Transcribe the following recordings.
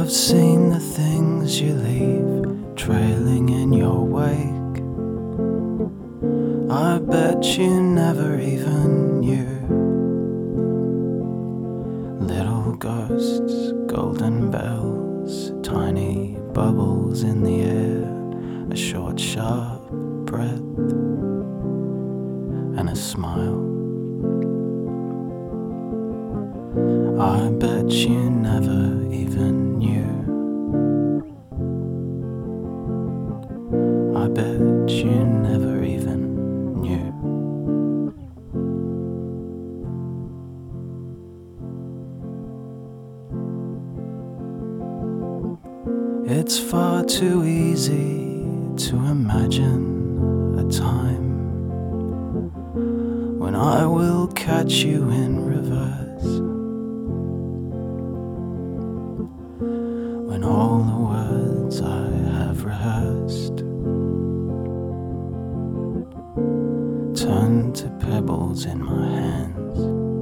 I've seen the things you leave trailing in your wake. I bet you never even knew. Little ghosts, golden bells, tiny bubbles in the air, a short sharp breath and a smile. I bet you never even knew. I bet you never even knew. It's far too easy to imagine a time when I will catch you in reverse, when all the words I have rehearsed turn to pebbles in my hands.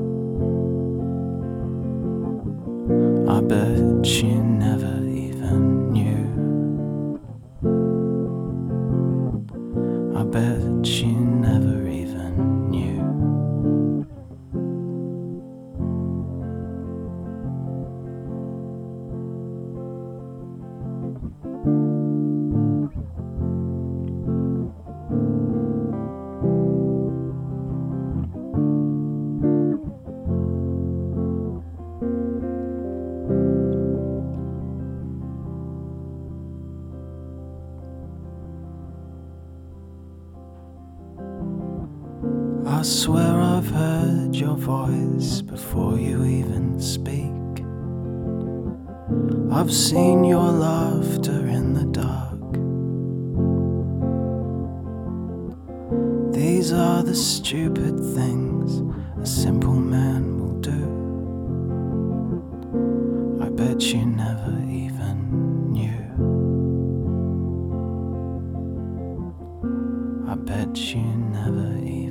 I bet you never even knew. I bet you never even knew. I swear I've heard your voice before you even speak. I've seen your laughter in the dark. These are the stupid things a simple man will do. I bet you never even knew. I bet you never even